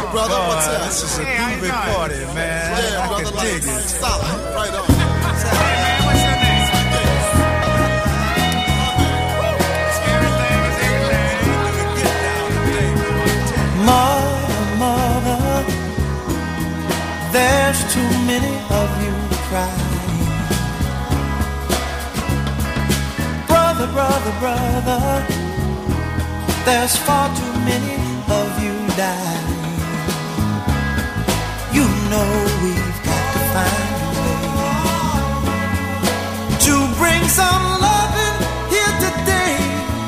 Hey, brother, what's up? This is a groovy party, man. Yeah, I brother, can dig like, it. solid. Right on. Hey, man, what's your name? Mother, there's too many of you crying. Brother, there's far too many of you dying. You know we've got to find a way to bring some loving here today.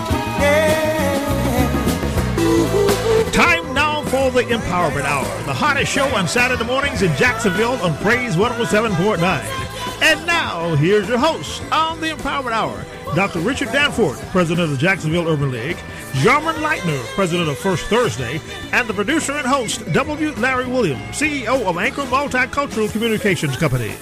Yeah. Time now for the Empowerment Hour, the hottest show on Saturday mornings in Jacksonville on Praise 107.9. And now, here's your host on the Empowerment Hour, Dr. Richard Danforth, president of the Jacksonville Urban League, Jarman Leitner, president of First Thursday, and the producer and host, W. Larry Williams, CEO of Anchor Multicultural Communications Company.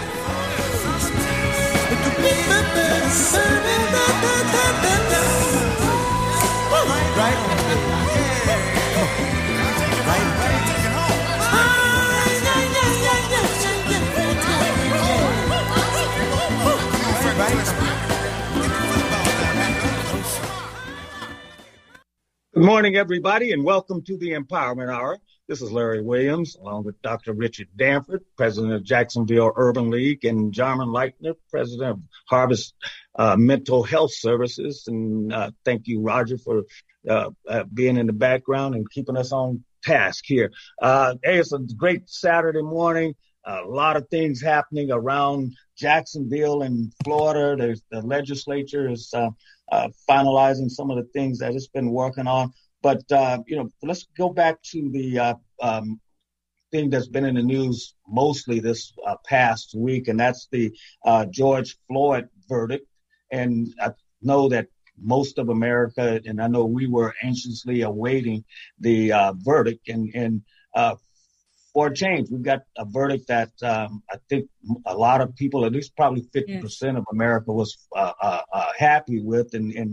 Good morning, everybody, and welcome to the Empowerment Hour. This is Larry Williams, along with Dr. Richard Danforth, president of Jacksonville Urban League, and Jarman Leitner, president of Harvest Mental Health Services. And thank you, Roger, for being in the background and keeping us on task here. Hey, it's a great Saturday morning. A lot of things happening around Jacksonville and Florida. The legislature is finalizing some of the things that it's been working on. But, let's go back to the thing that's been in the news mostly this past week, and that's the George Floyd verdict. And I know that most of America, and I know we were anxiously awaiting the verdict. And for a change, we've got a verdict that I think a lot of people, at least probably 50% of America, was happy with. And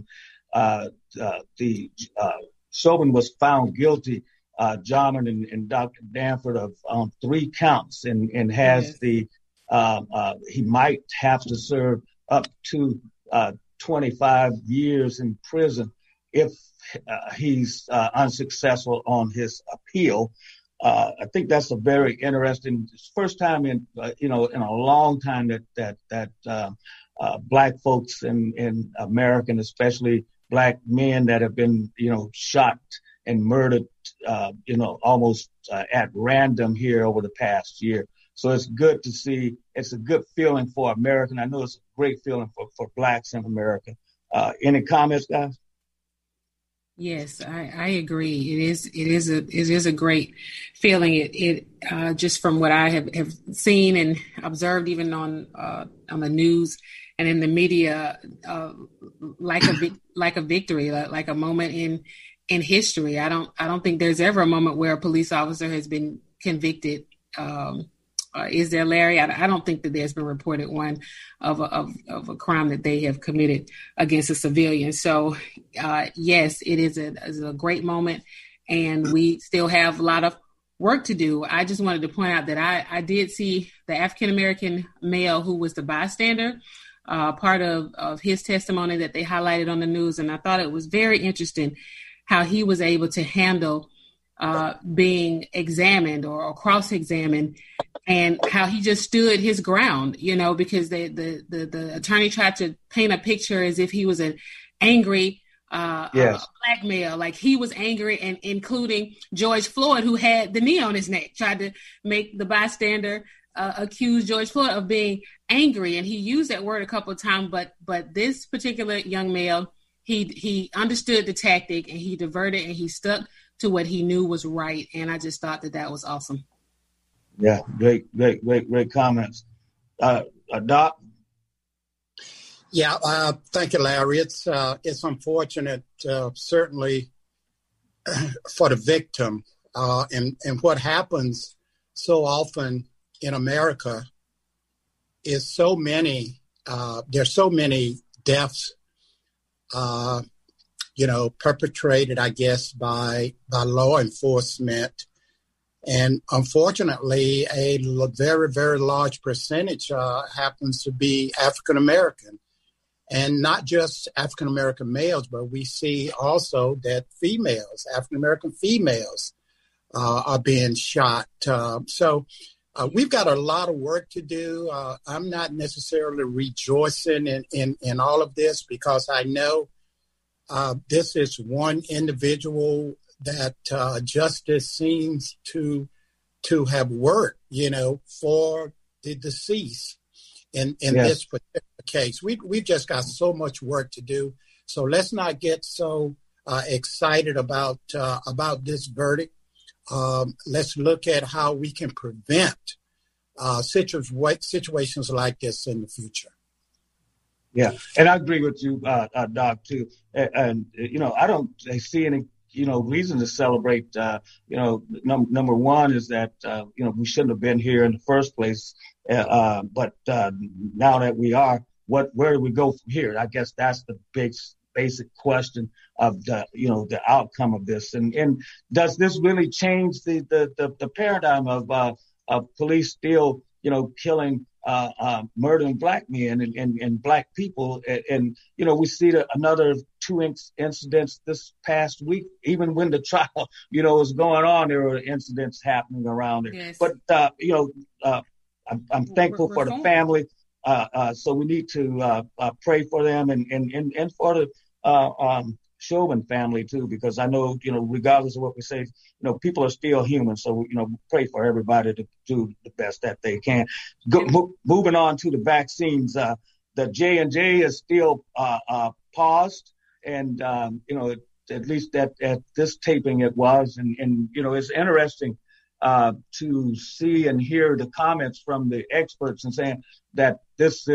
the Chauvin was found guilty, Jarman and Dr. Danforth, of 3 counts, and has he might have to serve up to 25 years in prison if he's unsuccessful on his appeal. I think that's a very interesting, first time in a long time that black folks in America, and especially black men that have been, shot and murdered, almost at random here over the past year. So it's good to see. It's a good feeling for America. And I know it's a great feeling for blacks in America. Any comments, guys? Yes, I agree. It is a great feeling. It just from what I have seen and observed, even on the news and in the media, like a victory, like a moment in history. I don't think there's ever a moment where a police officer has been convicted. Is there, Larry? I don't think that there's been reported one of a crime that they have committed against a civilian. So, yes, it is a great moment, and we still have a lot of work to do. I just wanted to point out that I did see the African-American male who was the bystander, part of his testimony that they highlighted on the news, and I thought it was very interesting how he was able to handle being examined or cross-examined, and how he just stood his ground, because the attorney tried to paint a picture as if he was an angry black male, like he was angry, and including George Floyd, who had the knee on his neck, tried to make the bystander accuse George Floyd of being angry, and he used that word a couple of times. But this particular young male, he understood the tactic, and he diverted, and he stuck to what he knew was right. And I just thought that was awesome. Yeah, great comments. Doc? Yeah, thank you, Larry. It's unfortunate, certainly, for the victim. And what happens so often in America is there's so many deaths, perpetrated, I guess, by law enforcement And unfortunately, a very, very large percentage happens to be African American. And not just African American males, but we see also that females, African American females, are being shot. So we've got a lot of work to do. I'm not necessarily rejoicing in all of this because I know this is one individual that justice seems to have worked, for the deceased in this particular case. We've just got so much work to do. So let's not get so excited about this verdict. Let's look at how we can prevent situations like this in the future. Yeah, and I agree with you, Doc, too. And I don't see any reason to celebrate. Number one is that we shouldn't have been here in the first place. But now that we are, where do we go from here? I guess that's the basic question of the outcome of this. And does this really change the paradigm of police still killing, murdering black men and black people? And we see another 2 incidents this past week. Even when the trial was going on, there were incidents happening around it. Yes. But I'm thankful for the family. So we need to pray for them and for the Chauvin family too, because I know, regardless of what we say, people are still human. So, pray for everybody to do the best that they can. Moving on to the vaccines, the J&J is still paused. And, at least at this taping it was. And it's interesting to see and hear the comments from the experts and saying that this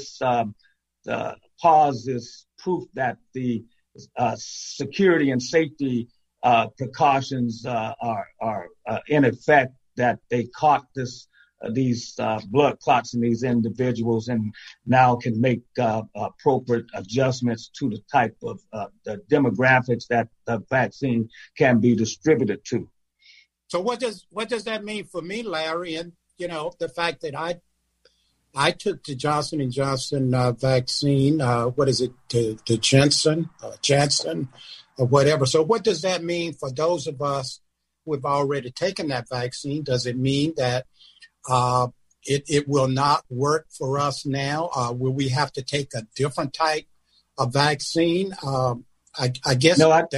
pause is proof that the security and safety precautions are in effect, that they caught these blood clots in these individuals and now can make appropriate adjustments to the type of the demographics that the vaccine can be distributed to. So what does that mean for me, Larry? And the fact that I took the Johnson & Johnson vaccine, the Janssen or whatever. So what does that mean for those of us who have already taken that vaccine? Does it mean that it will not work for us now? Will we have to take a different type of vaccine? I guess. No, I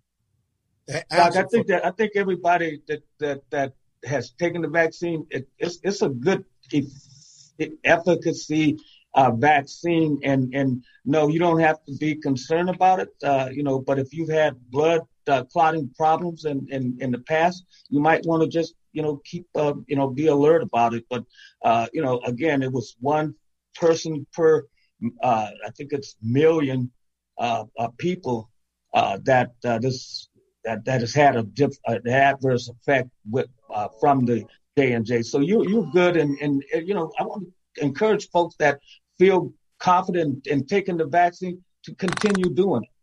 think everybody that has taken the vaccine, it's a good efficacy vaccine, and no, you don't have to be concerned about it. But if you've had blood clotting problems in the past, you might want to just keep be alert about it. But again, it was one person per I think it's million people that has had an adverse effect from the J&J. So you're good, and I want to encourage folks that feel confident in taking the vaccine to continue doing it.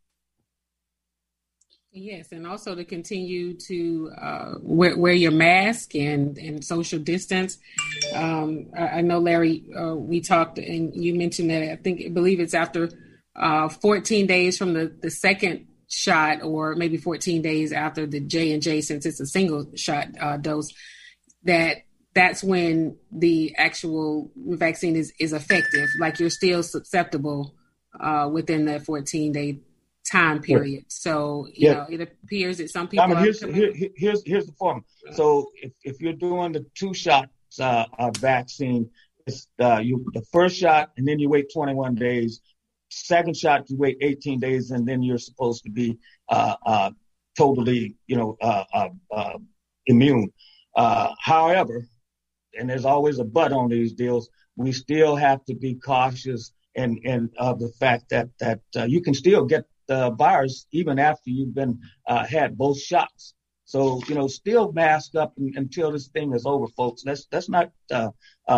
Yes, and also to continue to wear your mask and social distance. I know, Larry, we talked and you mentioned that I believe it's after 14 days from the second shot, or maybe 14 days after the J&J, since it's a single shot dose, that's when the actual vaccine is effective. Like, you're still susceptible within that 14-day time period. So, it appears that some people here's the formula. So if you're doing the 2 shots vaccine, it's the first shot, and then you wait 21 days. Second shot, you wait 18 days, and then you're supposed to be totally, immune. However, and there's always a but on these deals, we still have to be cautious and of the fact that you can still get the virus even after you've been had both shots. So still mask up until this thing is over, folks. Let's not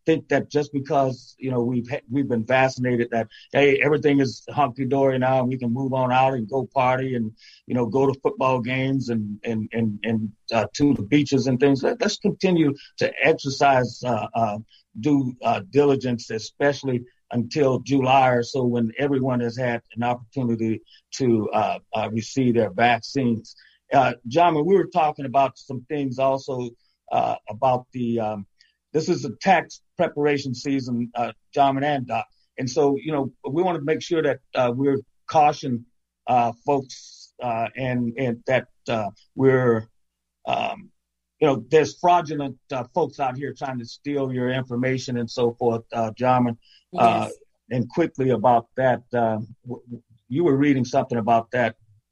think that just because, we've been vaccinated that, hey, everything is hunky-dory now and we can move on out and go party and, go to football games and to the beaches and things. Let's continue to exercise due diligence, especially until July or so when everyone has had an opportunity to receive their vaccines. John, we were talking about some things also about this is a tax preparation season, John and Doc. And so, we want to make sure that we're caution folks and that we're, there's fraudulent folks out here trying to steal your information and so forth, John. Yes. And quickly about that, you were reading something about that.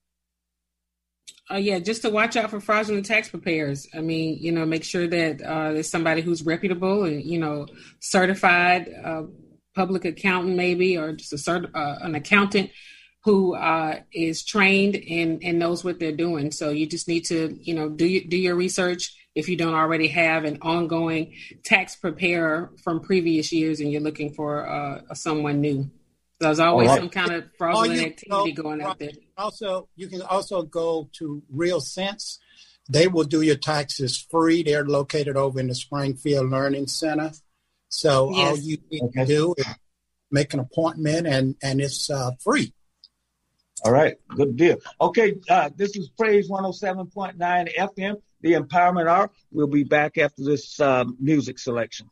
Just to watch out for fraudulent tax preparers. I mean, make sure that there's somebody who's reputable and, certified public accountant maybe, or just an accountant who is trained and knows what they're doing. So you just need to, do your research if you don't already have an ongoing tax preparer from previous years and you're looking for someone new. There's always some kind of fraudulent activity going out there. Also, you can also go to Real Sense. They will do your taxes free. They're located over in the Springfield Learning Center. So all you need to do is make an appointment and it's free. All right. Good deal. Okay. This is Praise 107.9 FM, the Empowerment Hour. We'll be back after this music selection.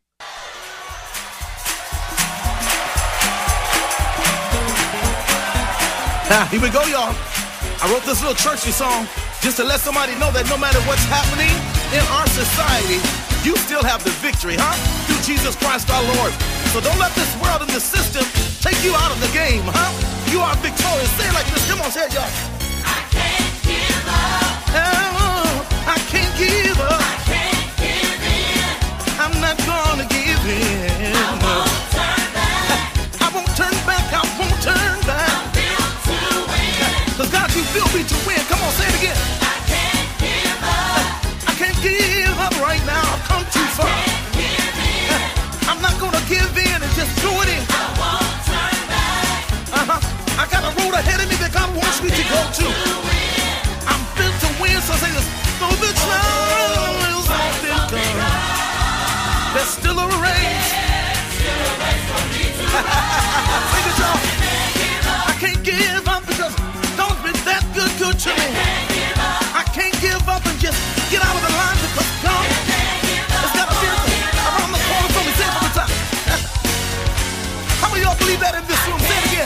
Here we go, y'all. I wrote this little churchy song just to let somebody know that no matter what's happening in our society, you still have the victory, through Jesus Christ our Lord. So don't let this world and this system take you out of the game, You are victorious. Say it like this. Come on, say it, y'all. I can't give up. Oh, I can't give up. I can't give in. I'm not gonna give in. I won't turn back. I won't turn back. I won't turn back. Cause God, you built me to win. Come on, say it again. I can't give up. I can't give up right now. I've come too far. I'm not gonna give in and just throw it in. I won't turn back. I got a road ahead of me that God wants me to go to. I'm built to win, so say this. Though the trials often come, there's still a race. Still a race for me to run. Sing it, y'all. I can't give up because God's been that good to me. I can't give up and just get out of the line because God has got a miracle around the corner for me. Say it from the top. How many of y'all believe that in this room? Say it again.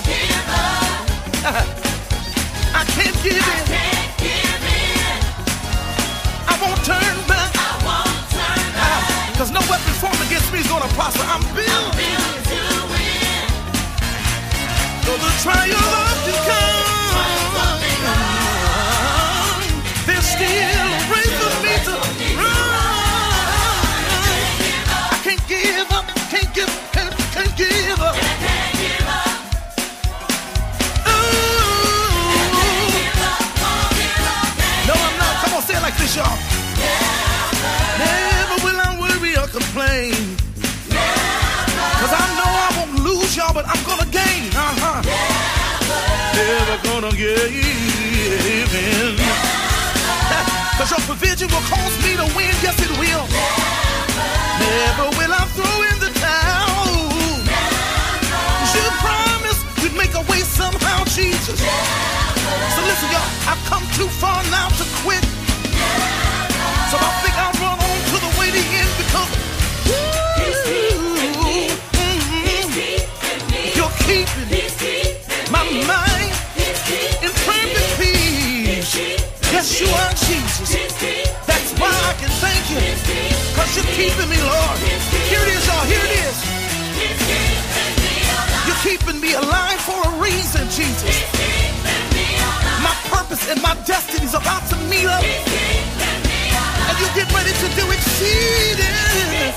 I can't give in. I won't turn back. Cause no weapon formed against me is gonna prosper. I'm built to win. Though the trial of the come, there's still a race for me to run. I can't give up, can't give up. No, I'm not. Come on, say it like this, y'all. Never will I worry or complain. Cause I know I won't lose, y'all, but I'm gonna gain. Never gonna give in. Cause your provision will cause me to win, yes it will. Never will I throw in the towel. You promised you'd make a way somehow, Jesus. So listen, y'all, I've come too far now to quit. So I think I'll run on to the way to end because you're keeping my mind in perfect peace. Yes, you are, Jesus. That's why I can thank you. Cause you're keeping me, Lord. Here it is, y'all. Here it is. You're keeping me alive for a reason, Jesus. My purpose and my destiny's about to meet up. And you get ready to do exceeding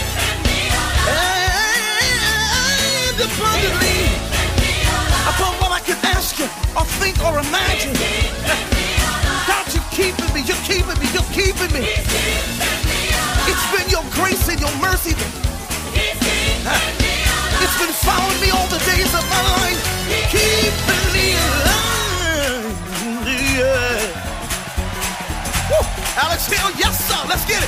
and abundantly upon what I can ask you or think or imagine. God, you're keeping me, you're keeping me, you're keeping me. It's been your grace and your mercy me all the days of my life. Keeping me alive. Yeah. Woo. Alex Hill, yes sir, let's get it.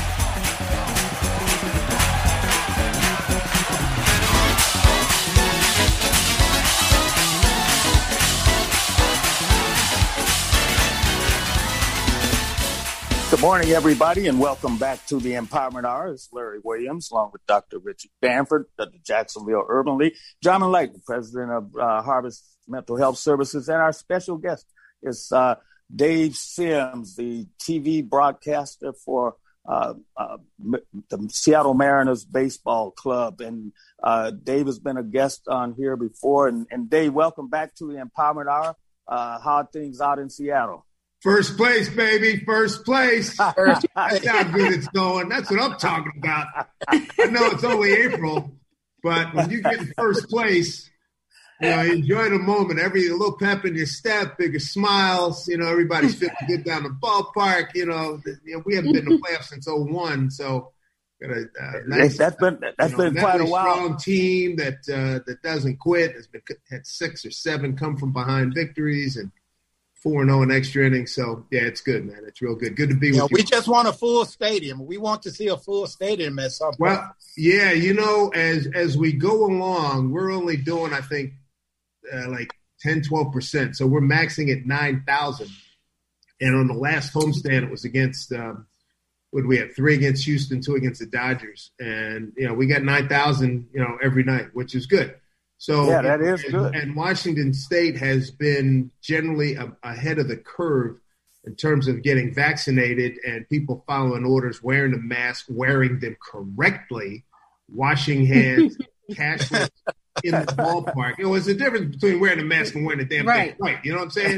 Good morning, everybody, and welcome back to the Empowerment Hour. It's Larry Williams, along with Dr. Richard Danford of the Jacksonville Urban League, Jarman Lighton, president of Harvest Mental Health Services, and our special guest is Dave Sims, the TV broadcaster for the Seattle Mariners Baseball Club. And Dave has been a guest on here before. And Dave, welcome back to the Empowerment Hour. How are things out in Seattle? First place, baby. First place. That's how good it's going. That's what I'm talking about. I know it's only April, but when you get in first place, you enjoy the moment. A little pep in your step, bigger smiles. Everybody's feeling good down the ballpark. We haven't been to playoffs since 2001, so got that's been quite a while. Strong team that doesn't quit. Had 6 or 7 come from behind victories and 4-0 in extra innings. So, yeah, it's good, man. It's real good. Good to be with you. We just want a full stadium. We want to see a full stadium at some point. Well, yeah, as we go along, we're only doing, I think, like 10, 12%. So we're maxing at 9,000. And on the last homestand, it was against, what did we have? 3 against Houston, 2 against the Dodgers. And, we got 9,000, every night, which is good. So yeah, that is good. And Washington State has been generally ahead of the curve in terms of getting vaccinated and people following orders, wearing the mask, wearing them correctly, washing hands, cashless in the ballpark. There's a difference between wearing a mask and wearing a damn thing right. You know what I'm saying?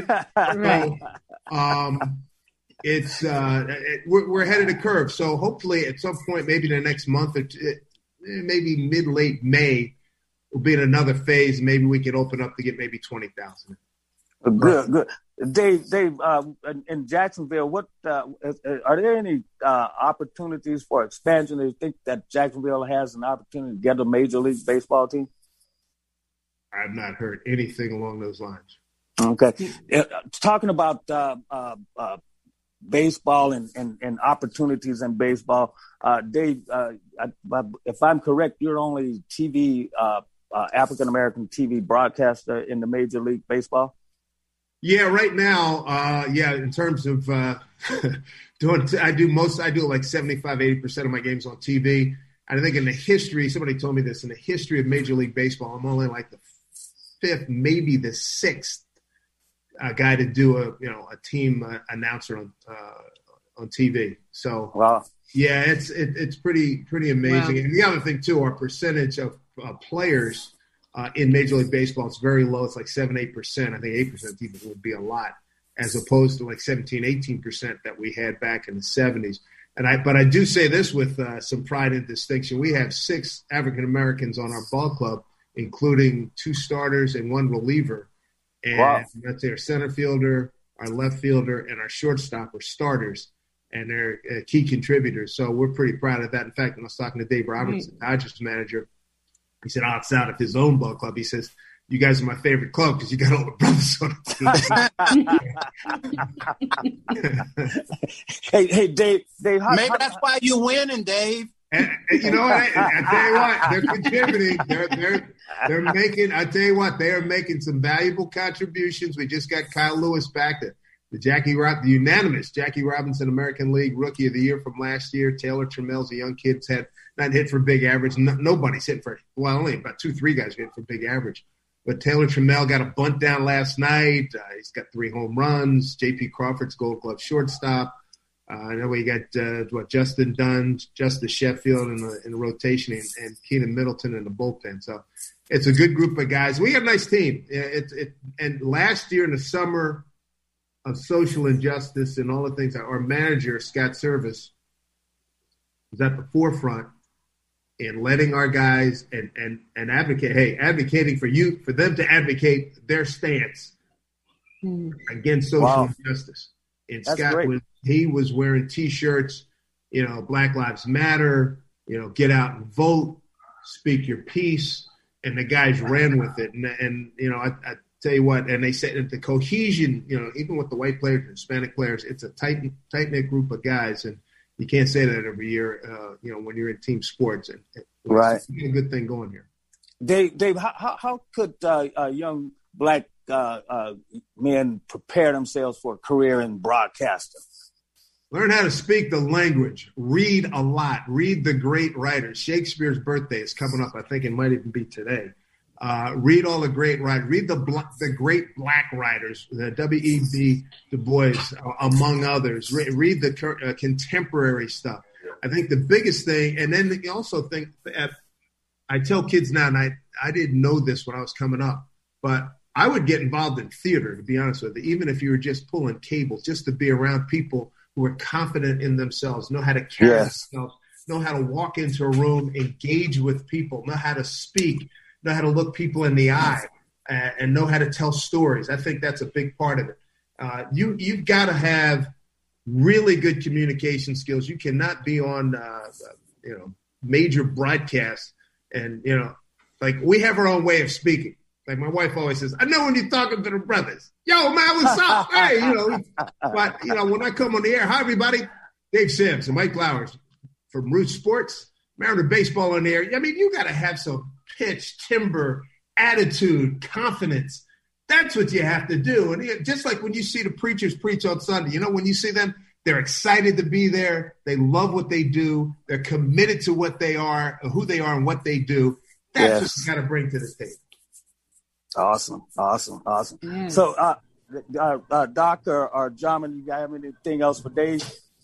Right. We're ahead of the curve. So hopefully at some point, maybe the next month or two, maybe late May, we'll be in another phase. Maybe we can open up to get maybe 20,000. Good. Dave, in Jacksonville, what are there any opportunities for expansion? Do you think that Jacksonville has an opportunity to get a Major League Baseball team? I've not heard anything along those lines. Okay. Talking about baseball and opportunities in baseball, Dave, if I'm correct, you're only TV African-American TV broadcaster in the Major League Baseball? Yeah, right now, in terms of I do like 75-80% of my games on TV. And I think in the history, somebody told me this, in the history of Major League Baseball, I'm only like the 5th, maybe the 6th guy to do a team announcer on TV. So, wow. Yeah, it's pretty amazing. Wow. And the other thing too, our percentage of players in Major League Baseball is very low. It's like 7-8%. I think 8% even would be a lot, as opposed to like 17-18% that we had back in the 70s. But I do say this with some pride and distinction. We have 6 African Americans on our ball club, including 2 starters and 1 reliever. And wow. That's our center fielder, our left fielder, and our shortstop are starters. And they're key contributors. So we're pretty proud of that. In fact, when I was talking to Dave Robinson, Dodgers manager, he said outside of his own ball club, he says, "You guys are my favorite club because you got all the brothers on the team." Hey, Dave. Maybe that's why you winning, Dave. And you know what? I tell you what, they're contributing. They're making. I tell you what, they are making some valuable contributions. We just got Kyle Lewis back to the unanimous Jackie Robinson American League Rookie of the Year from last year. Taylor Trammell's a young kid, had not hit for big average. Nobody's hit for, only about 2-3 guys hit for big average. But Taylor Trammell got a bunt down last night. He's got 3 home runs. J.P. Crawford's Gold Glove shortstop. I know we got Justin Dunn, Justice Sheffield in the rotation, and Keenan Middleton in the bullpen. So it's a good group of guys. We got a nice team. And last year in the summer of social injustice and all the things, our manager, Scott Service, was at the forefront in letting our guys and advocating for them to advocate their stance against social injustice. And that's Scott was wearing T-shirts, Black Lives Matter, get out and vote, speak your piece. and the guys ran with it. And you know, I tell you what, and they said that the cohesion, you know, even with the white players and Hispanic players, it's a tight-knit group of guys, and you can't say that every year, you know, when you're in team sports. And right. It's a good thing going here. Dave, how could young black men prepare themselves for a career in broadcasting? Learn how to speak the language. Read a lot. Read the great writers. Shakespeare's birthday is coming up. I think it might even be today. Read all the great writers. Read the great black writers, the W.E.B. Du Bois, among others. Read the contemporary stuff. I think the biggest thing, and then you also think, I tell kids now, and I didn't know this when I was coming up, but I would get involved in theater, to be honest with you, even if you were just pulling cables, just to be around people who are confident in themselves, know how to carry themselves, know how to walk into a room, engage with people, know how to speak, know how to look people in the eye, and know how to tell stories. I think that's a big part of it. You've got to have really good communication skills. You cannot be on, major broadcasts and, like we have our own way of speaking. Like my wife always says, I know when you're talking to the brothers. Yo, man, what's up? Hey, but, when I come on the air, hi, everybody. Dave Sims and Mike Flowers from Root Sports, Mariner Baseball on the air. I mean, you got to have some pitch, timbre, attitude, confidence. That's what you have to do. And just like when you see the preachers preach on Sunday, when you see them, they're excited to be there. They love what they do. They're committed to what they are, who they are, and what they do. That's what you got to bring to the table. Awesome. Yeah. So, Doc or Jarman, you have anything else for Dave?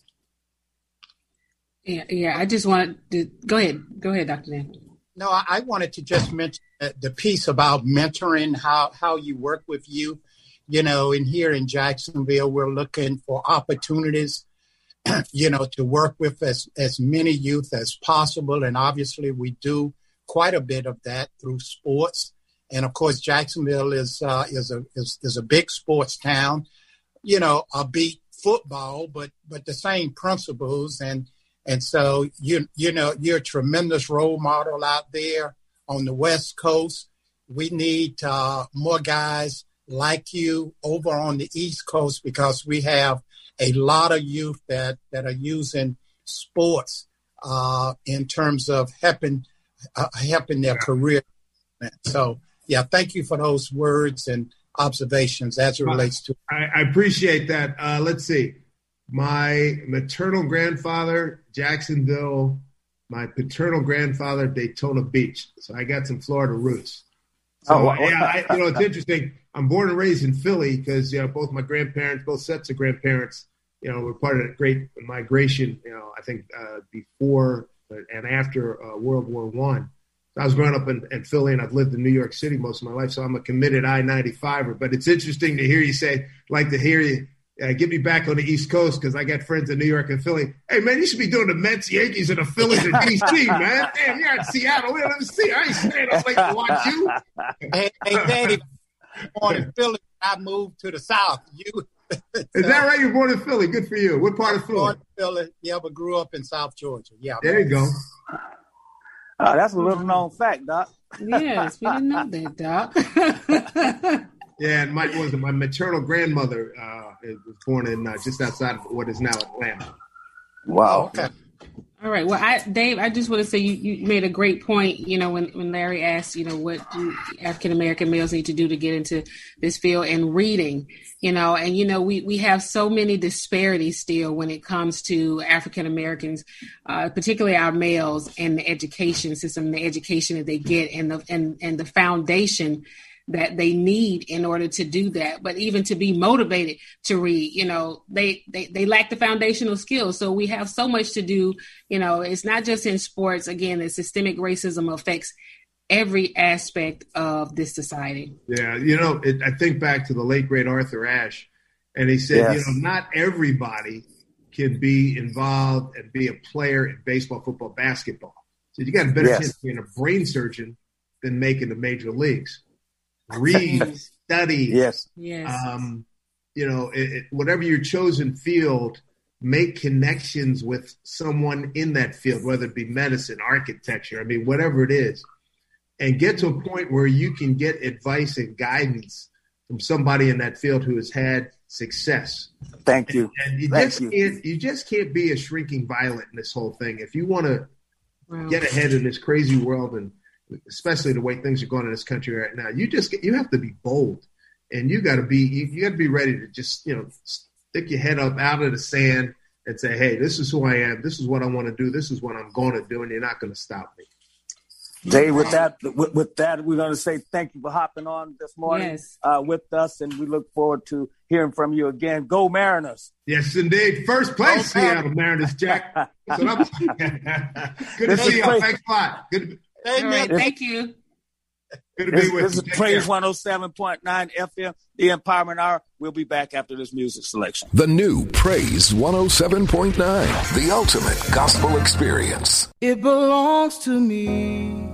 Yeah. I just wanted to go ahead, Dr. Dan. No, I wanted to just mention the piece about mentoring, how you work with youth. And here in Jacksonville, we're looking for opportunities, to work with as many youth as possible. And obviously, we do quite a bit of that through sports. And of course, Jacksonville is a big sports town, albeit football, but the same principles. And so, you're a tremendous role model out there on the West Coast. We need more guys like you over on the East Coast because we have a lot of youth that are using sports in terms of helping their career. So, thank you for those words and observations as it relates to. I appreciate that. Let's see. My maternal grandfather, Jacksonville. My paternal grandfather, Daytona Beach. So I got some Florida roots. So, it's interesting. I'm born and raised in Philly because, both my grandparents, both sets of grandparents, were part of the great migration, I think before and after World War I. So I was growing up in Philly, and I've lived in New York City most of my life, so I'm a committed I-95er. But it's interesting to hear you say, like to hear you, get me back on the East Coast because I got friends in New York and Philly. Hey, man, you should be doing the Mets, Yankees, and the Phillies in D.C., man. Damn, you're in Seattle. We don't even see. I ain't staying up late to watch you. Hey, Dave, born in Philly, I moved to the South. Is that right? You're born in Philly. Good for you. What part of Philly? Born in Philly, but grew up in South Georgia. Yeah. There you go. Oh, that's a little known fact, Doc. Yes, we didn't know that, Doc. Yeah, and my maternal grandmother was born in just outside of what is now Atlanta. Wow. Okay. All right. Well, Dave, I just want to say you made a great point, when Larry asked, what do African-American males need to do to get into this field, and reading, and, we have so many disparities still when it comes to African-Americans, particularly our males, and the education system, the education that they get, and the foundation that they need in order to do that. But even to be motivated to read, they lack the foundational skills. So we have so much to do. It's not just in sports. Again, the systemic racism affects every aspect of this society. Yeah. I think back to the late, great Arthur Ashe, and he said, not everybody can be involved and be a player in baseball, football, basketball. So you got a better chance of being a brain surgeon than making the major leagues. Read, study. Yes. Whatever your chosen field, make connections with someone in that field, whether it be medicine, architecture. I mean, whatever it is. and get to a point where you can get advice and guidance from somebody in that field who has had success. Thank you. And you just can't be a shrinking violet in this whole thing. If you want to get ahead in this crazy world, and especially the way things are going in this country right now, you have to be bold, and you got to be ready to just, stick your head up out of the sand and say, hey, this is who I am. This is what I want to do. This is what I'm going to do. And you're not going to stop me. Dave, with that, we're going to say thank you for hopping on this morning with us, and we look forward to hearing from you again. Go Mariners! Yes, indeed. First place, Seattle Mariners, Jack. That's what I'm saying. Good to see you. Thanks a lot. Good. Right, thank you. Good to be with you. This is Praise 107.9 FM, the Empowerment Hour. We'll be back after this music selection. The new Praise 107.9, the ultimate gospel experience. It belongs to me.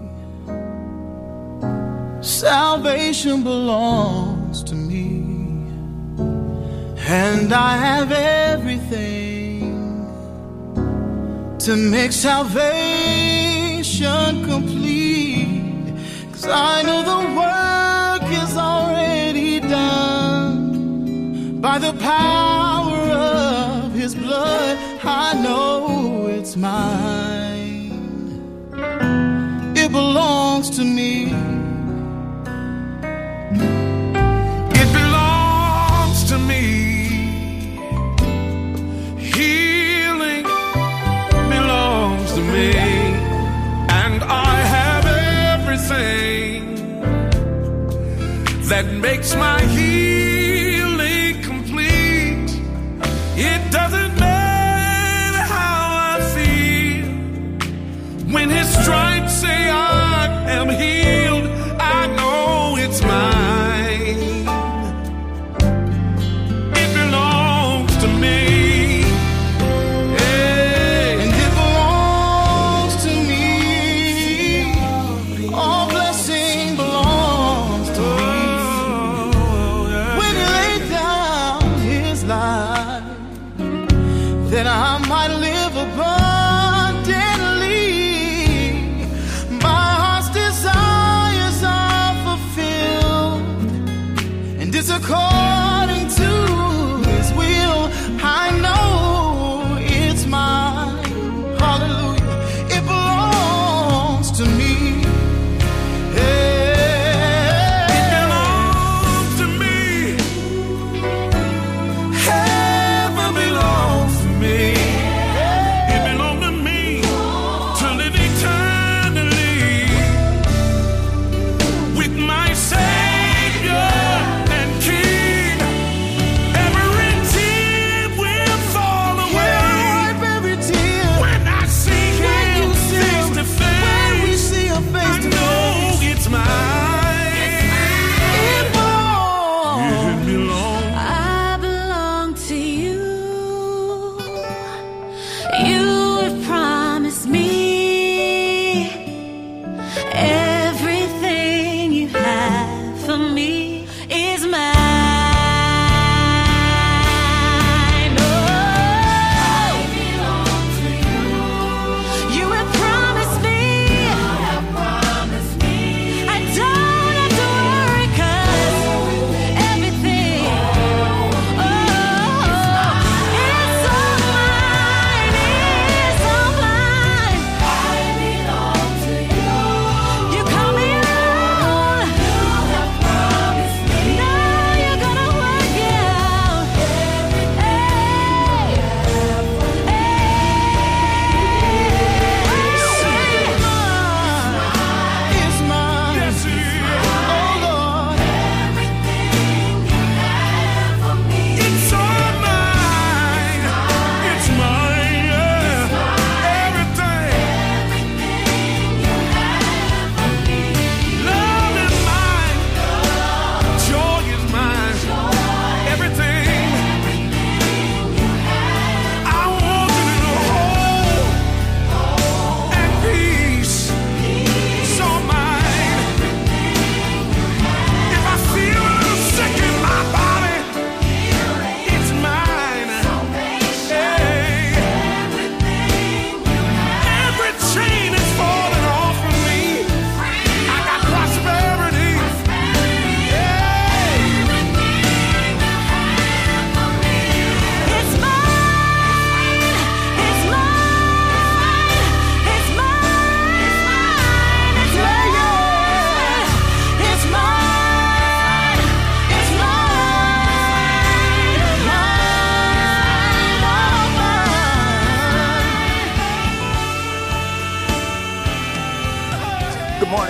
Salvation belongs to me. And I have everything to make salvation complete. 'Cause I know the work is already done. By the power of his blood, I know it's mine. It belongs to me. It belongs to me. Healing belongs to me. And I have everything that makes my healing complete. It doesn't matter how I feel. When his stripes say I am healed, I know it's mine. It belongs to me. Hey. And it belongs to me. All blessing belongs to me. When he laid down his life, that I might live abundantly. My heart's desires are fulfilled, and it's according to his will. I know it's mine. Hallelujah. It belongs to me. Hey. It belongs to me. Heaven belongs to me. It belongs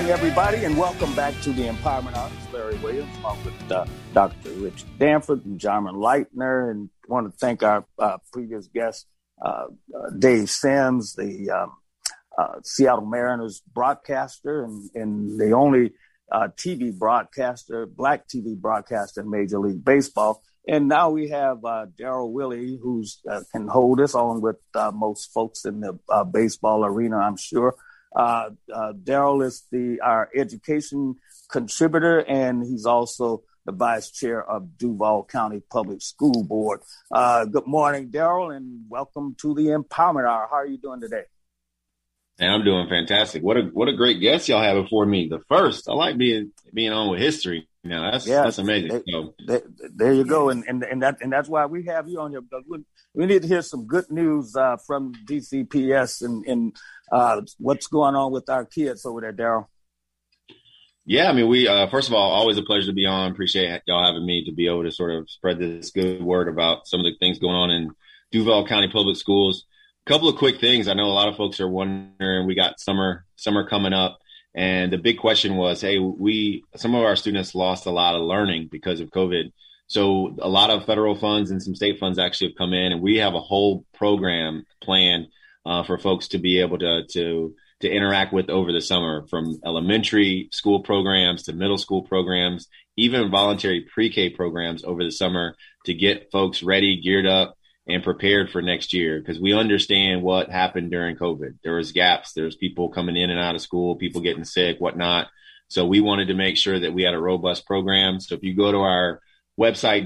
everybody, and welcome back to the Empowerment Hour. It's Larry Williams, along with Dr. Richard Danforth and Jarman Leitner, and I want to thank our previous guest, Dave Sims, the Seattle Mariners broadcaster and the only TV broadcaster, black TV broadcaster in Major League Baseball. And now we have Daryl Willie, who's can hold us on with most folks in the baseball arena, I'm sure. Daryl is our education contributor, and he's also the vice chair of Duval County Public School Board. Good morning, Daryl, and welcome to the Empowerment Hour. How are you doing today? And I'm doing fantastic. What a great guest y'all have before me. The first, I like being on with history. Now that's amazing. There you go, and that's why we have you on here. We need to hear some good news from DCPS and what's going on with our kids over there, Daryl. Yeah, I mean, we first of all, always a pleasure to be on. Appreciate y'all having me to be able to sort of spread this good word about some of the things going on in Duval County Public Schools. A couple of quick things. I know a lot of folks are wondering. We got summer coming up, and the big question was, hey, some of our students lost a lot of learning because of COVID. So a lot of federal funds and some state funds actually have come in, and we have a whole program planned for folks to be able to interact with over the summer, from elementary school programs to middle school programs, even voluntary pre-K programs over the summer to get folks ready, geared up, and prepared for next year, because we understand what happened during COVID. There was gaps. There's people coming in and out of school, people getting sick, whatnot. So we wanted to make sure that we had a robust program. So if you go to our website,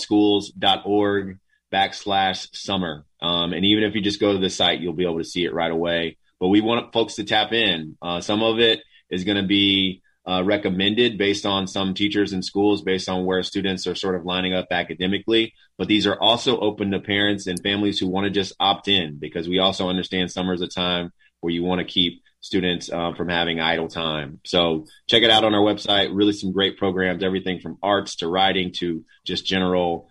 duvalschools.org/summer, and even if you just go to the site, you'll be able to see it right away. But we want folks to tap in. Some of it is going to be recommended based on some teachers and schools, based on where students are sort of lining up academically. But these are also open to parents and families who want to just opt in, because we also understand summer is a time where you want to keep students from having idle time. So check it out on our website. Really some great programs, everything from arts to writing to just general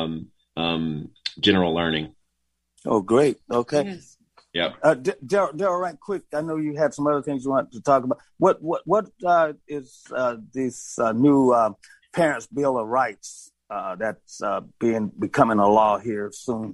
learning. Oh, great. Okay. Yes. Yep. Daryl, right quick, I know you had some other things you wanted to talk about. What is this new Parents' Bill of Rights that's becoming a law here soon?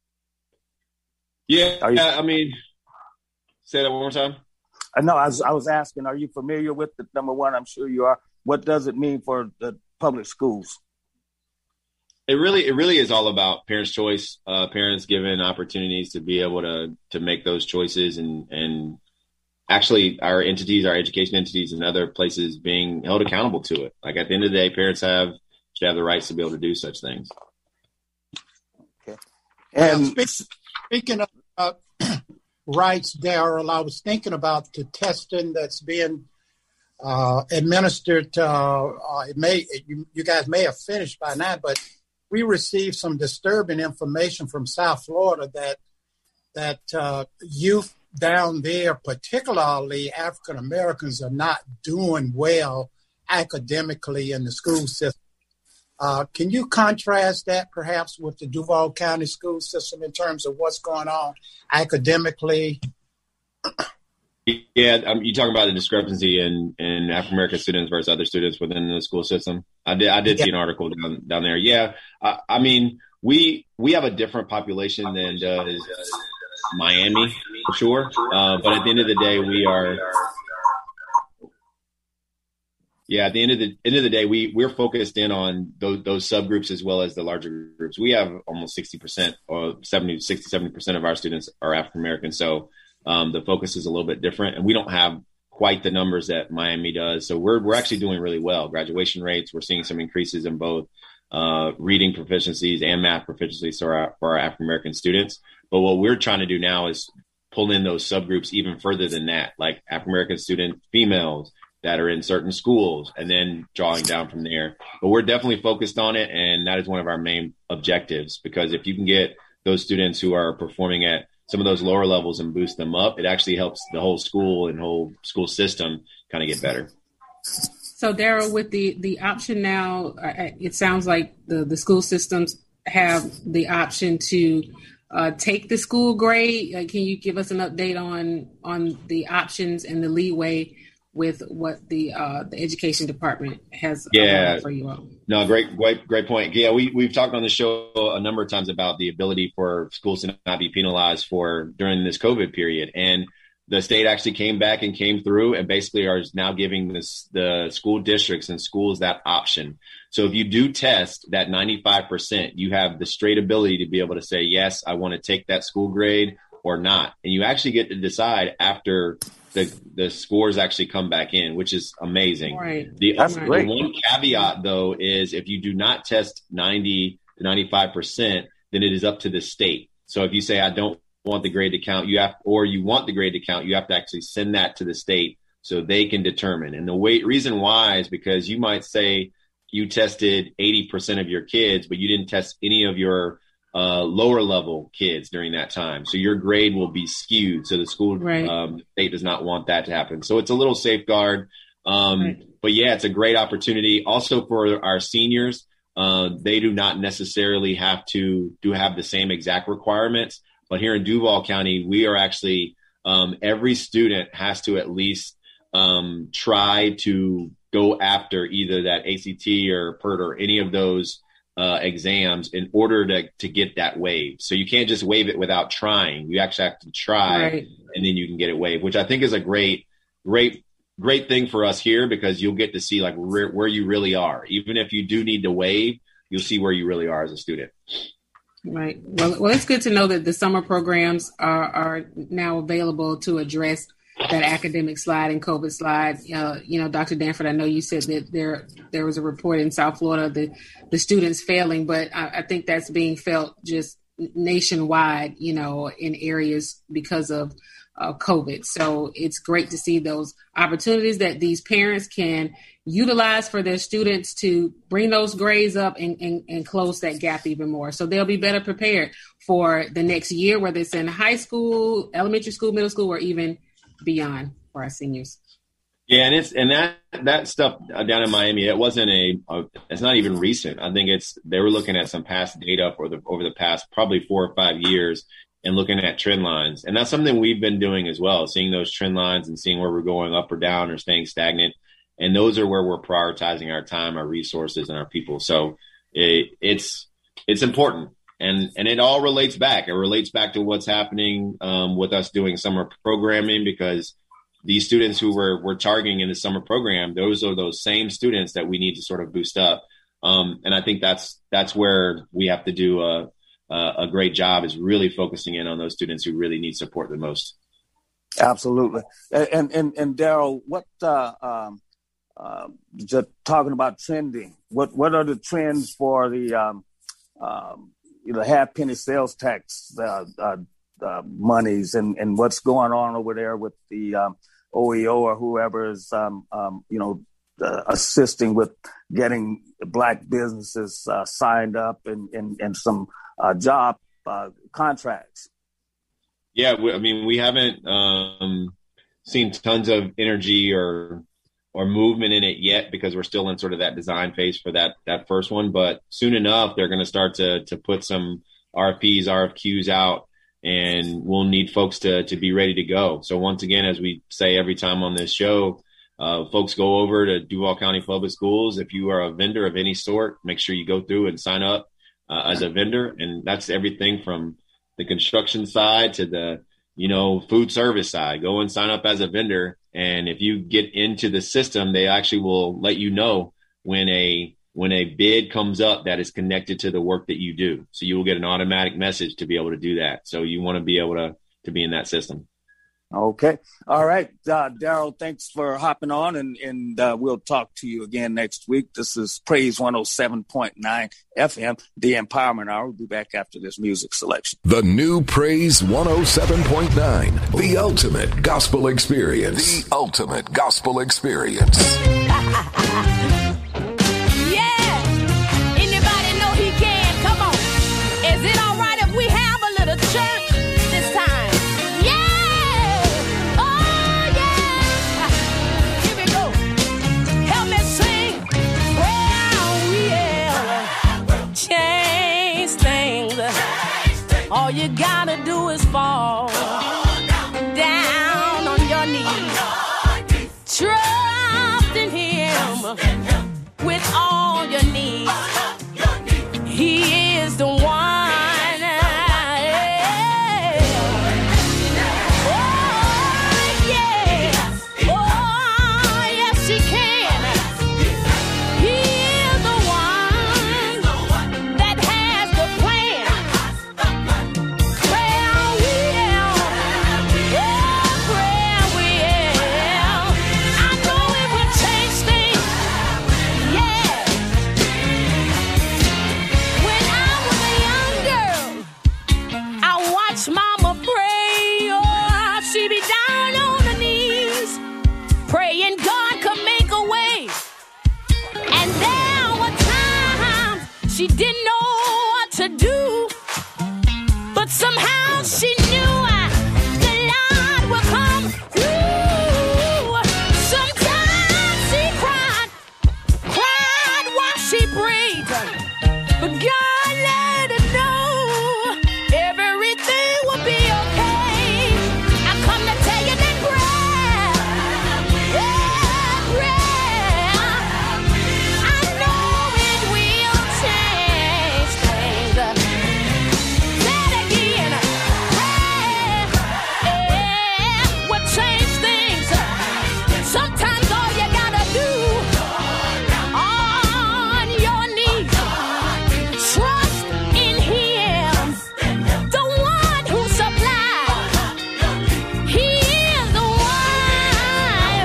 Yeah, I mean, say that one more time. No, I was asking, are you familiar with the number one? I'm sure you are. What does it mean for the public schools? It really is all about parents' choice, parents given opportunities to be able to make those choices, and actually our education entities and other places being held accountable to it. Like at the end of the day, parents should have the rights to be able to do such things. Okay. And speaking of rights, Daryl, I was thinking about the testing that's being administered. You guys may have finished by now, but we received some disturbing information from South Florida that youth down there, particularly African Americans, are not doing well academically in the school system. Can you contrast that perhaps with the Duval County school system in terms of what's going on academically? Yeah, you're talking about the discrepancy in African American students versus other students within the school system. I did see an article down there. Yeah, I mean, we have a different population than does Miami, for sure. But at the end of the day, we are. Yeah, at the end of the day, we're focused in on those subgroups as well as the larger groups. We have almost 60% or 70% of our students are African American. So the focus is a little bit different, and we don't have quite the numbers that Miami does. So we're actually doing really well. Graduation rates, we're seeing some increases in both reading proficiencies and math proficiencies for our African American students. But what we're trying to do now is pull in those subgroups even further than that, like African American student females that are in certain schools, and then drawing down from there. But we're definitely focused on it, and that is one of our main objectives, because if you can get those students who are performing at some of those lower levels and boost them up, it actually helps the whole school and whole school system kind of get better. So, Daryl, with the option now, it sounds like the school systems have the option to take the school grade. Can you give us an update on the options and the leeway with what the education department has for you all. No, great point. Yeah, we've talked on the show a number of times about the ability for schools to not be penalized during this COVID period. And the state actually came back and came through and basically are now giving the school districts and schools that option. So if you do test that 95%, you have the straight ability to be able to say, yes, I want to take that school grade or not. And you actually get to decide after the scores actually come back in, which is amazing. Right. The one caveat, though, is if you do not test 90 to 95%, then it is up to the state. So if you say, I don't want the grade to count, you want the grade to count, you have to actually send that to the state so they can determine. And the reason why is because you might say you tested 80% of your kids, but you didn't test any of your lower level kids during that time. So your grade will be skewed. So the school state does not want that to happen. So it's a little safeguard. But yeah, it's a great opportunity. Also for our seniors, they do not necessarily have to have the same exact requirements. But here in Duval County, we are actually every student has to at least try to go after either that ACT or PERT or any of those exams in order to get that waived. So you can't just waive it without trying. You actually have to try, and then you can get it waived, which I think is a great thing for us here, because you'll get to see like where you really are. Even if you do need to waive, you'll see where you really are as a student. Right. Well, it's good to know that the summer programs are now available to address that academic slide and COVID slide. Dr. Danford, I know you said that there was a report in South Florida, the students failing, but I think that's being felt just nationwide, in areas because of COVID. So it's great to see those opportunities that these parents can utilize for their students to bring those grades up and close that gap even more. So they'll be better prepared for the next year, whether it's in high school, elementary school, middle school, or even beyond for our seniors. Yeah, and that stuff down in Miami, it wasn't it's not even recent. I think they were looking at some past data over the past probably 4 or 5 years and looking at trend lines. And that's something we've been doing as well, seeing those trend lines and seeing where we're going up or down or staying stagnant. And those are where we're prioritizing our time, our resources, and our people. So it's important. And it all relates back. It relates back to what's happening with us doing summer programming, because these students who we're targeting in the summer program, those are those same students that we need to sort of boost up. And I think that's where we have to do a great job, is really focusing in on those students who really need support the most. Absolutely. And Daryl, what just talking about trending, what are the trends for the half penny sales tax monies and what's going on over there with the OEO or whoever is assisting with getting Black businesses signed up and some job contracts? Yeah, we haven't seen tons of energy or movement in it yet, because we're still in sort of that design phase for that first one. But soon enough, they're going to start to put some RFPs, RFQs out, and we'll need folks to be ready to go. So once again, as we say every time on this show, folks, go over to Duval County Public Schools. If you are a vendor of any sort, make sure you go through and sign up as a vendor. And that's everything from the construction side to the food service side. Go and sign up as a vendor. And if you get into the system, they actually will let you know when a bid comes up that is connected to the work that you do. So you will get an automatic message to be able to do that. So you want to be able to be in that system. Okay. All right. Daryl, thanks for hopping on, and we'll talk to you again next week. This is Praise 107.9 FM, the Empowerment Hour. We'll be back after this music selection. The new Praise 107.9, the ultimate gospel experience. The ultimate gospel experience. Anybody know he can? Come on. Is it all right if we have a little church this time? Yeah. Oh, yeah. Here we go. Help me sing. Well, we'll change things. All you gotta do is fall down on your knees. Trust in him with all your needs. He is the one. She didn't know what to do, but somehow she knew the Lord will come through. Sometimes she cried while she prayed, but God let her know everything will be okay. I come to tell you that prayer, I know it will change things. That again, prayer will change things. Sometimes all you gotta do on your knees, trust in him, the one who supplies. He is the one.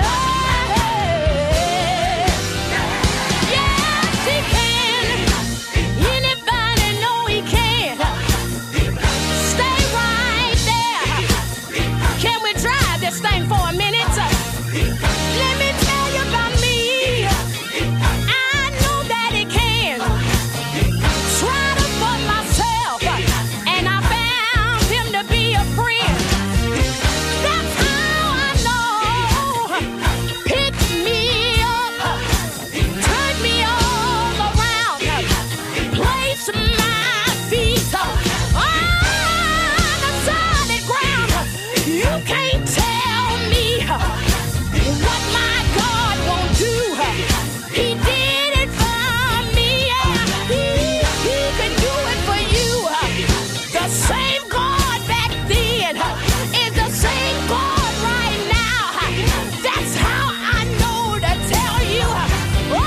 Yes, he can. Anybody know he can? Stay right there. Can we drive this thing for a minute? Let me tell you about me. I know that he can. Tried him for myself, and I found him to be a friend. That's how I know. Pick me up, turn me all around, place my feet on the solid ground. You can't tell me what my God won't do. He did it for me. He can do it for you. The same God back then is the same God right now. That's how I know to tell you. Oh,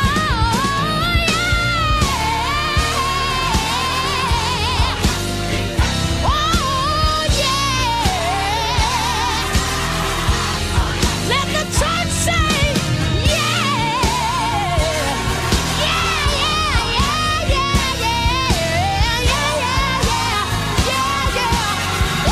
yeah. Oh, yeah. Let the church say, yeah. Yeah, yeah, yeah, yeah, yeah, yeah, yeah, yeah.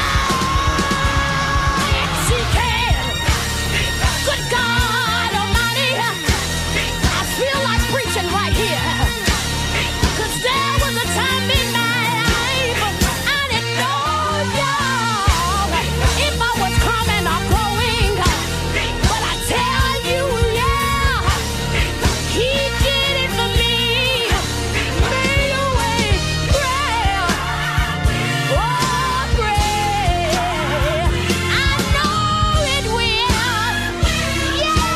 Yes, he can. Good God Almighty, I feel like preaching right here. 'Cause there was a time in my life I didn't know, y'all, if I was coming or going. But I tell you, yeah, he did it for me. Made a way, prayer. Oh, prayer. I know it will. Yeah,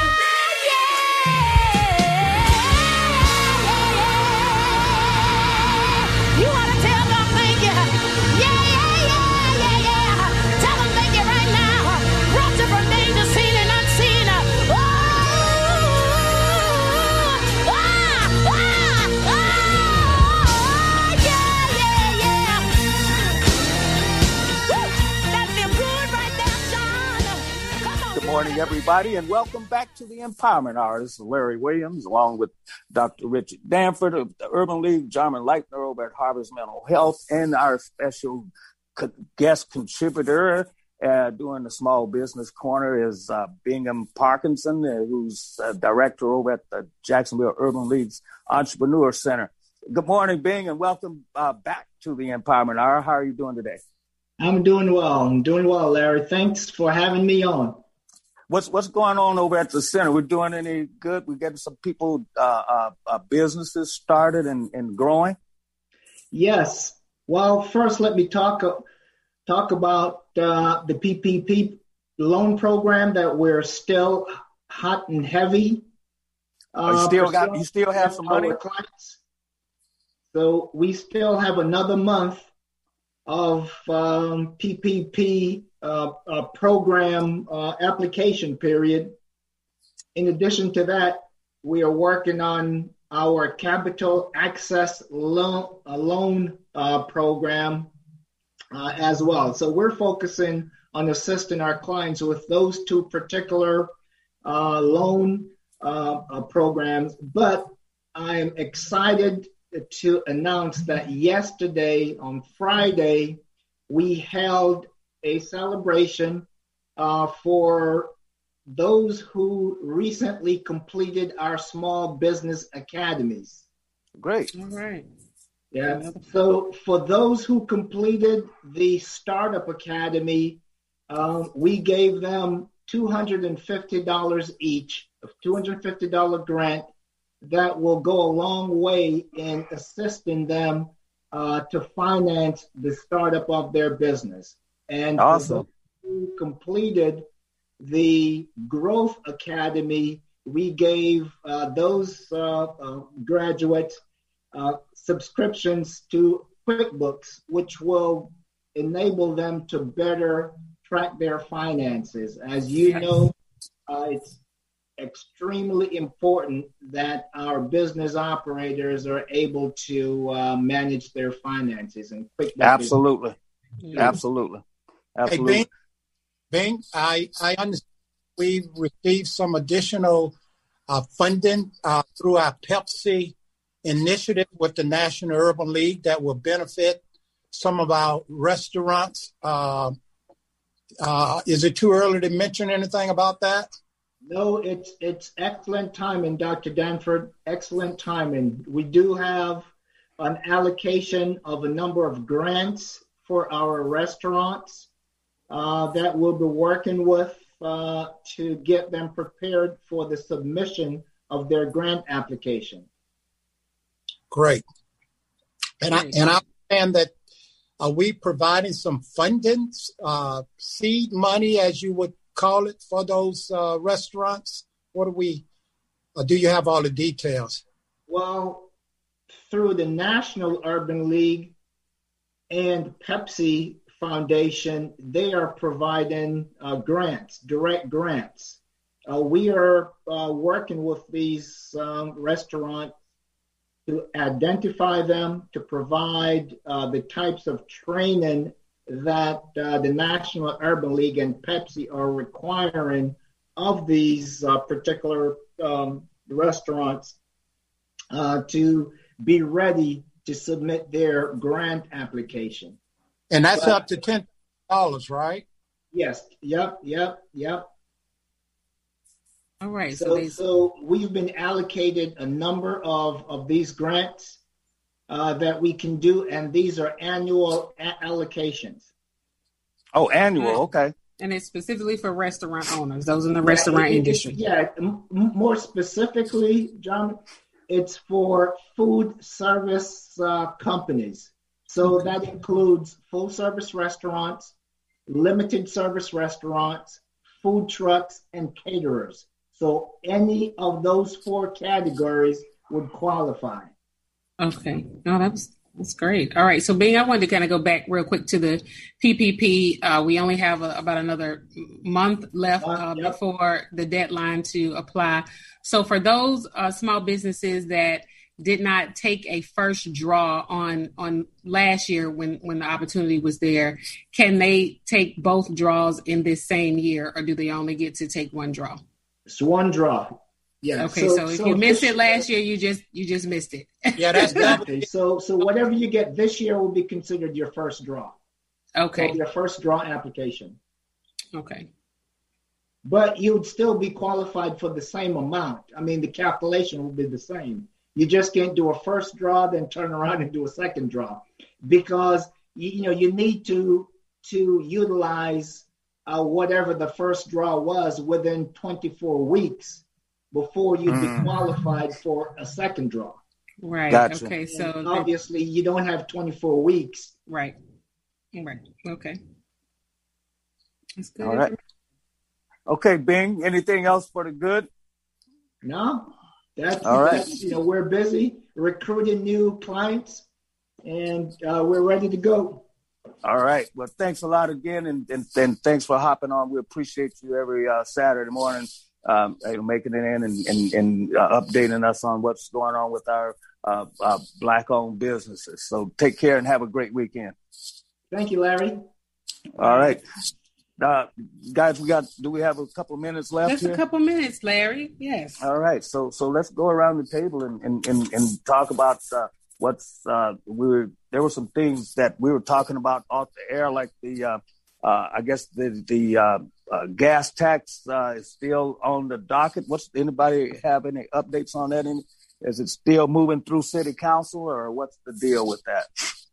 yeah. You want to tell them thank you? Yeah, yeah, yeah, yeah, yeah. Tell them thank you right now. Brought you from danger seen and unseen. Oh, yeah, yeah, yeah. Woo, that feel good right there, Sean. Come on. Good morning, everybody, and welcome back to the Empowerment Hour. This is Larry Williams, along with Dr. Richard Danford of the Urban League, Jarman Leitner over at Harvest Mental Health, and our special guest contributor doing the Small Business Corner is Bingham Parkinson, who's director over at the Jacksonville Urban League's Entrepreneur Center. Good morning, Bing, and welcome back to the Empowerment Hour. How are you doing today? I'm doing well, Larry. Thanks for having me on. What's going on over at the center? We're doing any good? We're getting some people, businesses started and growing? Yes. Well, first let me talk about the PPP loan program that we're still hot and heavy. You still have some money? Clients. So we still have another month of PPP program application period. In addition to that, we are working on our capital access loan program as well. So we're focusing on assisting our clients with those two particular loan programs. But I am excited to announce that yesterday, on Friday, we held a celebration for those who recently completed our small business academies. Great. All right. Yeah. So for those who completed the Startup Academy, we gave them $250 each, a $250 grant that will go a long way in assisting them to finance the startup of their business. And awesome. For those who completed the Growth Academy, we gave those graduates subscriptions to QuickBooks, which will enable them to better track their finances. As you know, it's extremely important that our business operators are able to manage their finances. And QuickBooks absolutely. Hey, Bing, I understand we've received some additional funding through our Pepsi initiative with the National Urban League that will benefit some of our restaurants. Is it too early to mention anything about that? No, it's excellent timing, Dr. Danford. Excellent timing. We do have an allocation of a number of grants for our restaurants that we'll be working with to get them prepared for the submission of their grant application. Great. And I understand that are we providing some funding, seed money, as you would call it, for those restaurants? What do you have all the details? Well, through the National Urban League and Pepsi Foundation, they are providing grants, direct grants. We are working with these restaurants to identify them, to provide the types of training that the National Urban League and Pepsi are requiring of these particular restaurants to be ready to submit their grant application. And that's up to $10, right? Yes. Yep. All right. So we've been allocated a number of these grants that we can do, and these are annual allocations. Oh, annual. Okay. And it's specifically for restaurant owners, those in the restaurant industry. More specifically, John, it's for food service companies. So that includes full service restaurants, limited service restaurants, food trucks, and caterers. So any of those four categories would qualify. Okay. No, that's great. All right. So Bing, I wanted to kind of go back real quick to the PPP. We only have about another month left before the deadline to apply. So for those small businesses that did not take a first draw on last year when the opportunity was there, can they take both draws in this same year, or do they only get to take one draw? It's one draw. Yeah. Okay. So if you missed it last year, you just missed it. Yeah, that's exactly. So whatever you get this year will be considered your first draw. Okay. So your first draw application. Okay. But you would still be qualified for the same amount. I mean, the calculation will be the same. You just can't do a first draw, then turn around and do a second draw, because you need to utilize whatever the first draw was within 24 weeks before you'd be qualified for a second draw. Right. Gotcha. Okay. So and obviously you don't have 24 weeks. Right. Okay. That's good. All right. Okay, Bing, anything else for the good? No, that's all right. We're busy recruiting new clients, and we're ready to go. All right. Well, thanks a lot again, and thanks for hopping on. We appreciate you every Saturday morning, making it in and updating us on what's going on with our Black-owned businesses. So take care and have a great weekend. Thank you, Larry. All right. Guys, do we have a couple of minutes left? Just a couple minutes, Larry. Yes. All right. So let's go around the table and talk about what's there were some things that we were talking about off the air, like the I guess the gas tax is still on the docket. Anybody have any updates on that? Is it still moving through city council, or what's the deal with that?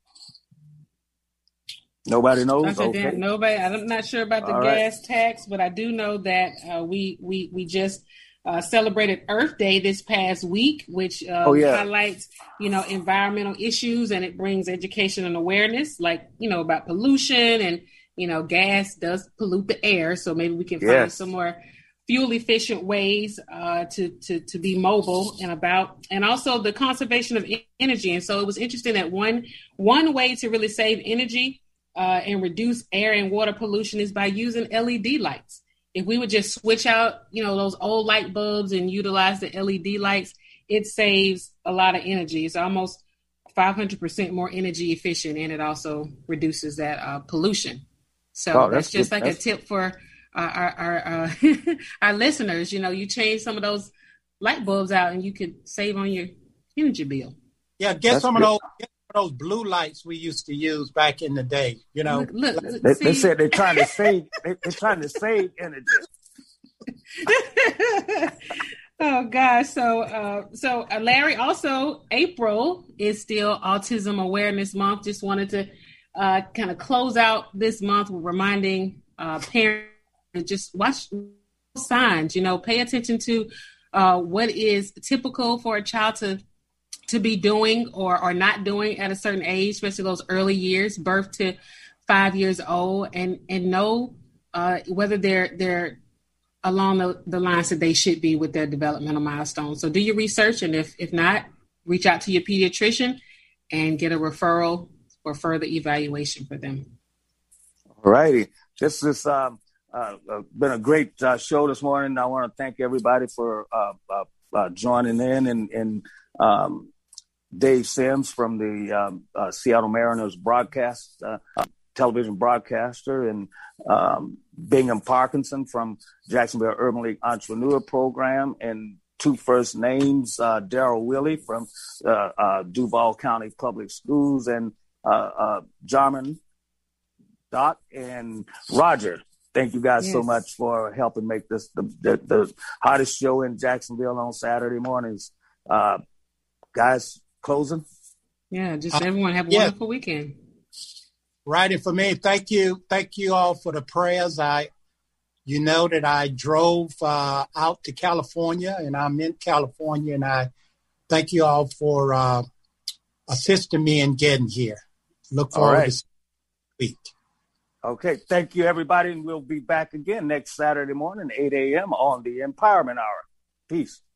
Nobody knows. Okay. Nobody. I'm not sure about the gas tax, but I do know that we just celebrated Earth Day this past week, which highlights environmental issues, and it brings education and awareness, like about pollution, and gas does pollute the air, so maybe we can find some more fuel efficient ways to be mobile and about, and also the conservation of energy. And so it was interesting that one way to really save energy and reduce air and water pollution is by using LED lights. If we would just switch out, those old light bulbs and utilize the LED lights, it saves a lot of energy. It's almost 500% more energy efficient, and it also reduces that pollution. So that's just like a tip for our our listeners. You change some of those light bulbs out, and you could save on your energy bill. Yeah, get some of those blue lights we used to use back in the day. Look, they said they're trying to save. They're trying to save energy. Oh gosh. So Larry, also April is still Autism Awareness Month. Just wanted to kind of close out this month with reminding parents to just watch signs. Pay attention to what is typical for a child to be doing or not doing at a certain age, especially those early years, birth to 5 years old, and know whether they're along the lines that they should be with their developmental milestones. So do your research, and if not, reach out to your pediatrician and get a referral for further evaluation for them. All righty. This has been a great show this morning. I want to thank everybody for joining in, and Dave Sims from the Seattle Mariners broadcast, television broadcaster, and Bingham Parkinson from Jacksonville Urban League Entrepreneur Program, and two first names, Daryl Willie from Duval County Public Schools, and Jarman, Doc, and Roger. Thank you guys so much for helping make this the hottest show in Jacksonville on Saturday mornings. Guys, closing? Yeah, just everyone have a wonderful weekend. Right, and for me, thank you all for the prayers. You know that I drove out to California, and I'm in California, and I thank you all for assisting me in getting here. Look forward to week. Okay, thank you, everybody, and we'll be back again next Saturday morning, 8 a.m. on the Empowerment Hour. Peace.